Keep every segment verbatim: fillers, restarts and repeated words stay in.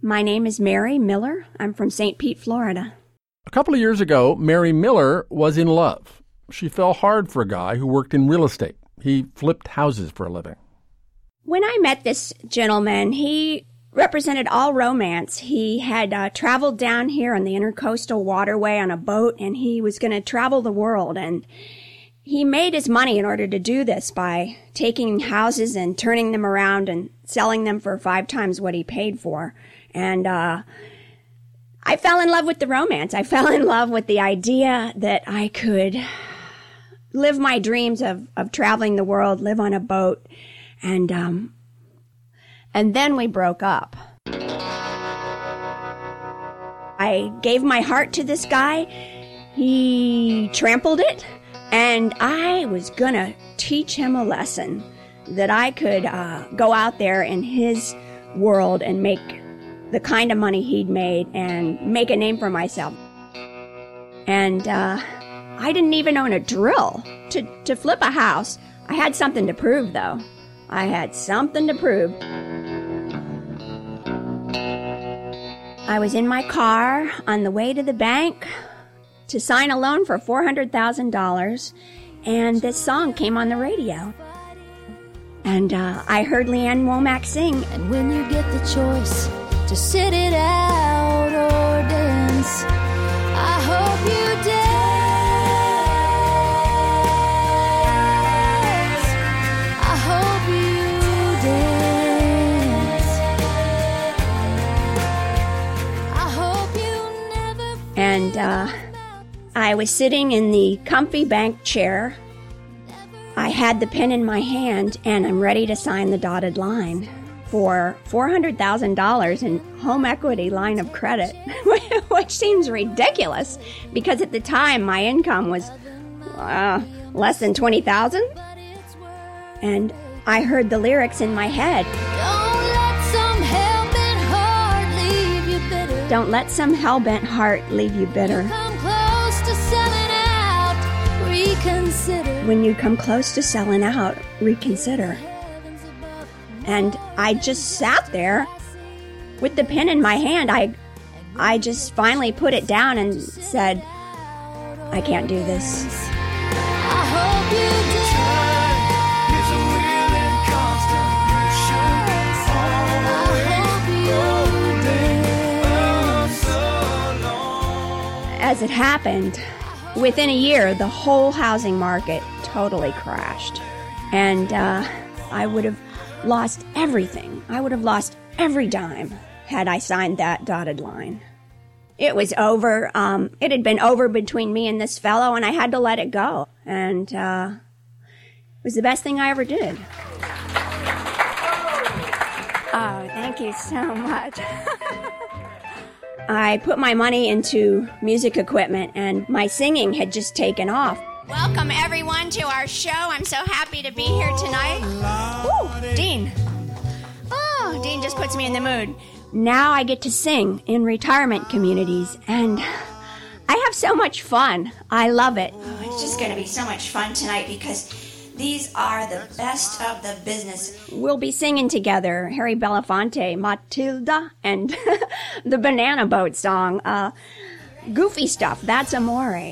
My name is Mary Miller. I'm from Saint Pete, Florida. A couple of years ago, Mary Miller was in love. She fell hard for a guy who worked in real estate. He flipped houses for a living. When I met this gentleman, he represented all romance. He had uh, traveled down here on the Intercoastal Waterway on a boat, and he was going to travel the world. And he made his money in order to do this by taking houses and turning them around and selling them for five times what he paid for. And uh, I fell in love with the romance. I fell in love with the idea that I could live my dreams of, of traveling the world, live on a boat. And, um, and then we broke up. I gave my heart to this guy. He trampled it. And I was gonna teach him a lesson that I could uh, go out there in his world and make the kind of money he'd made and make a name for myself. And uh, I didn't even own a drill to, to flip a house. I had something to prove, though. I had something to prove. I was in my car on the way to the bank to sign a loan for four hundred thousand dollars, and this song came on the radio. And uh, I heard Leanne Womack sing. And when you get the choice to sit it out or dance, I hope you dance. I hope you dance. I hope you never. And uh, I was sitting in the comfy bank chair. I had the pen in my hand, and I'm ready to sign the dotted line for four hundred thousand dollars in home equity line of credit, which seems ridiculous because at the time my income was uh, less than twenty thousand dollars. And I heard the lyrics in my head. Don't let some hell-bent heart leave you bitter. Don't let some hell-bent heart leave you bitter. Come close to selling out, reconsider. When you come close to selling out, reconsider. And I just sat there with the pen in my hand. I, I just finally put it down and said, I can't do this. I hope you As it happened, within a year, the whole housing market totally crashed. And uh, I would have lost everything. I would have lost every dime had I signed that dotted line. It was over. Um, it had been over between me and this fellow, and I had to let it go. And uh, it was the best thing I ever did. Oh, thank you so much. I put my money into music equipment, and my singing had just taken off. Welcome, everyone, to our show. I'm so happy to be here tonight. Ooh, Dean. Oh, Dean just puts me in the mood. Now I get to sing in retirement communities, and I have so much fun. I love it. Oh, it's just going to be so much fun tonight because these are the best of the business. We'll be singing together Harry Belafonte, Matilda, and the Banana Boat song. Uh, goofy stuff, that's Amore.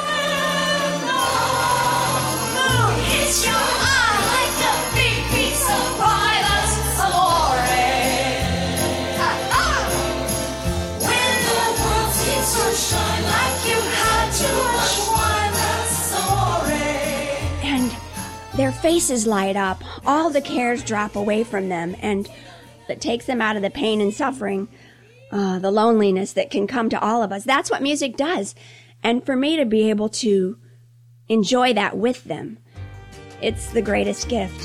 It's your eye like a big piece of pie, that's amore. Ah-ah. When the world seems to shine like you had too much wine, that's amore. And their faces light up. All the cares drop away from them, and it takes them out of the pain and suffering, uh, the loneliness that can come to all of us. That's what music does. And for me to be able to enjoy that with them, it's the greatest gift.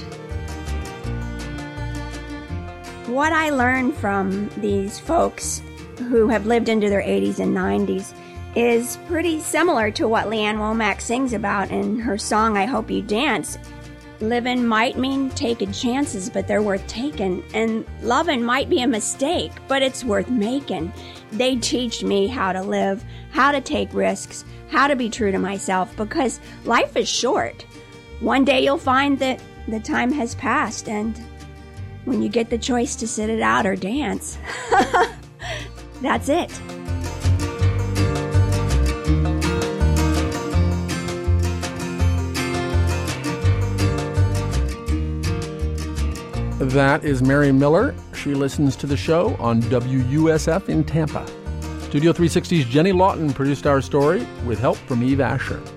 What I learned from these folks who have lived into their eighties and nineties is pretty similar to what Leanne Womack sings about in her song, I Hope You Dance. Living might mean taking chances, but they're worth taking. And loving might be a mistake, but it's worth making. They teach me how to live, how to take risks, how to be true to myself, because life is short. One day you'll find that the time has passed, and when you get the choice to sit it out or dance, That's it. That is Mary Miller. She listens to the show on W U S F in Tampa. Studio three sixty's Jenny Lawton produced our story with help from Eve Asher.